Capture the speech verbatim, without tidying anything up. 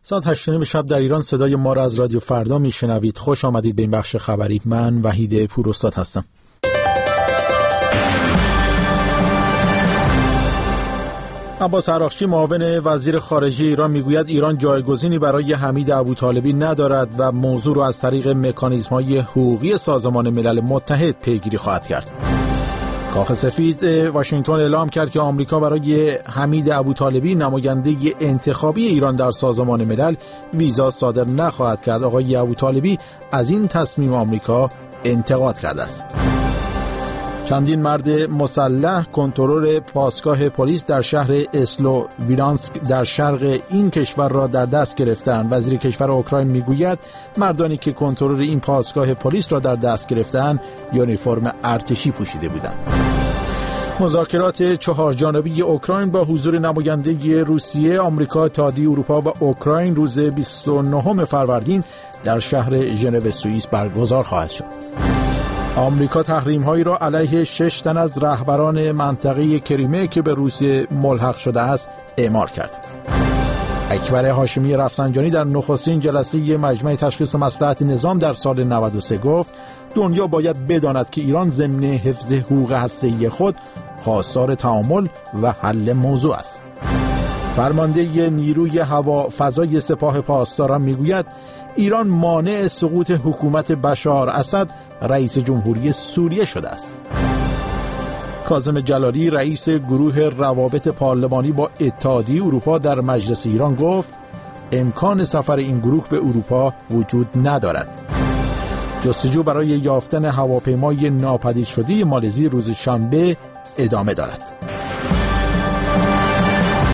ساعت هشت و نیم شب در ایران صدای ما را از رادیو فردا میشنوید. خوش آمدید به این بخش خبری. من وحید پوراستاد هستم. عباس عراقچی معاون وزیر خارجه ایران میگوید ایران جایگزینی برای حمید ابوطالبی ندارد و موضوع را از طریق مکانیزم‌های حقوقی سازمان ملل متحد پیگیری خواهد کرد. کاخ سفید واشنگتن اعلام کرد که آمریکا برای حمید ابوطالبی نماینده انتخابی ایران در سازمان ملل ویزا صادر نخواهد کرد. آقای ابوطالبی از این تصمیم آمریکا انتقاد کرده است. چندین مرد مسلح کنترل پاسگاه پلیس در شهر اسلوویانسک در شرق این کشور را در دست گرفتند. وزیر کشور اوکراین میگوید مردانی که کنترل این پاسگاه پلیس را در دست گرفتند یونیفرم ارتشی پوشیده بودند. مذاکرات چهار جانبه اوکراین با حضور نماینده روسیه، آمریکا، اتحادیه اروپا و اوکراین روز بیست و نهم فروردین در شهر ژنو سوئیس برگزار خواهد شد. آمریکا تحریم‌هایی را علیه شش تن از رهبران منطقه کریمه که به روسیه ملحق شده است اعمال کرد. اکبر هاشمی رفسنجانی در نخستین جلسه مجمع تشخیص مصلحت نظام در سال نود و سه گفت دنیا باید بداند که ایران ضمن حفظ حقوق هسته‌ای خود خواستار تعامل و حل موضوع است. فرمانده نیروی هوا فضای سپاه پاسداران میگوید ایران مانع سقوط حکومت بشار اسد رئیس جمهوری سوریه شده است. کاظم جلالی رئیس گروه روابط پارلمانی با اتحادیه اروپا در مجلس ایران گفت امکان سفر این گروه به اروپا وجود ندارد. جستجو برای یافتن هواپیمای ناپدید شده مالزی روز شنبه ادامه دارد.